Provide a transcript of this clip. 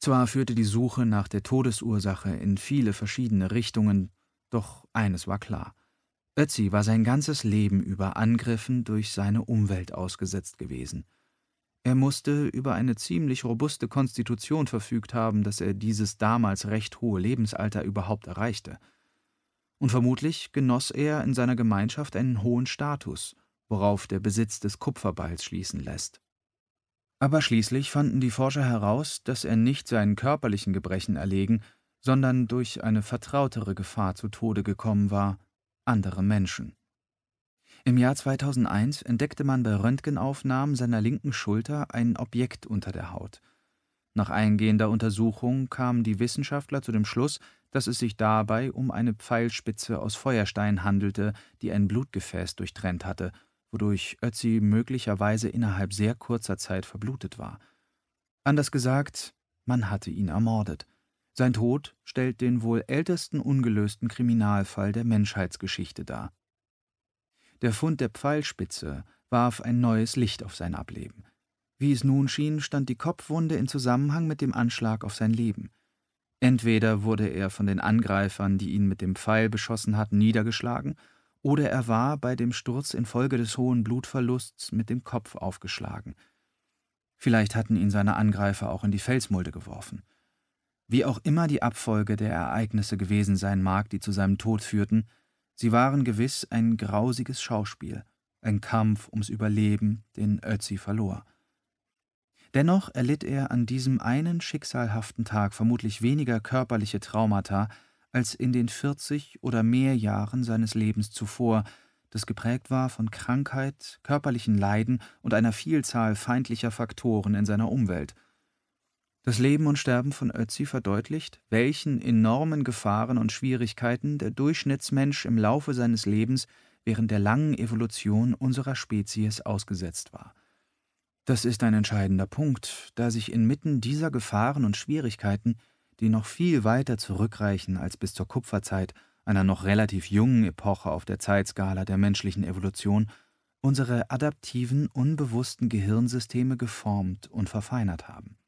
Zwar führte die Suche nach der Todesursache in viele verschiedene Richtungen, doch eines war klar: Ötzi war sein ganzes Leben über Angriffen durch seine Umwelt ausgesetzt gewesen. Er musste über eine ziemlich robuste Konstitution verfügt haben, dass er dieses damals recht hohe Lebensalter überhaupt erreichte. Und vermutlich genoss er in seiner Gemeinschaft einen hohen Status, worauf der Besitz des Kupferballs schließen lässt. Aber schließlich fanden die Forscher heraus, dass er nicht seinen körperlichen Gebrechen erlegen, sondern durch eine vertrautere Gefahr zu Tode gekommen war: andere Menschen. Im Jahr 2001 entdeckte man bei Röntgenaufnahmen seiner linken Schulter ein Objekt unter der Haut. Nach eingehender Untersuchung kamen die Wissenschaftler zu dem Schluss, dass es sich dabei um eine Pfeilspitze aus Feuerstein handelte, die ein Blutgefäß durchtrennt hatte, wodurch Ötzi möglicherweise innerhalb sehr kurzer Zeit verblutet war. Anders gesagt, man hatte ihn ermordet. Sein Tod stellt den wohl ältesten ungelösten Kriminalfall der Menschheitsgeschichte dar. Der Fund der Pfeilspitze warf ein neues Licht auf sein Ableben. Wie es nun schien, stand die Kopfwunde in Zusammenhang mit dem Anschlag auf sein Leben. Entweder wurde er von den Angreifern, die ihn mit dem Pfeil beschossen hatten, niedergeschlagen, oder er war bei dem Sturz infolge des hohen Blutverlusts mit dem Kopf aufgeschlagen. Vielleicht hatten ihn seine Angreifer auch in die Felsmulde geworfen. Wie auch immer die Abfolge der Ereignisse gewesen sein mag, die zu seinem Tod führten, sie waren gewiss ein grausiges Schauspiel, ein Kampf ums Überleben, den Ötzi verlor. Dennoch erlitt er an diesem einen schicksalhaften Tag vermutlich weniger körperliche Traumata als in den 40 oder mehr Jahren seines Lebens zuvor, das geprägt war von Krankheit, körperlichen Leiden und einer Vielzahl feindlicher Faktoren in seiner Umwelt. Das Leben und Sterben von Ötzi verdeutlicht, welchen enormen Gefahren und Schwierigkeiten der Durchschnittsmensch im Laufe seines Lebens während der langen Evolution unserer Spezies ausgesetzt war. Das ist ein entscheidender Punkt, da sich inmitten dieser Gefahren und Schwierigkeiten, die noch viel weiter zurückreichen als bis zur Kupferzeit, einer noch relativ jungen Epoche auf der Zeitskala der menschlichen Evolution, unsere adaptiven, unbewussten Gehirnsysteme geformt und verfeinert haben.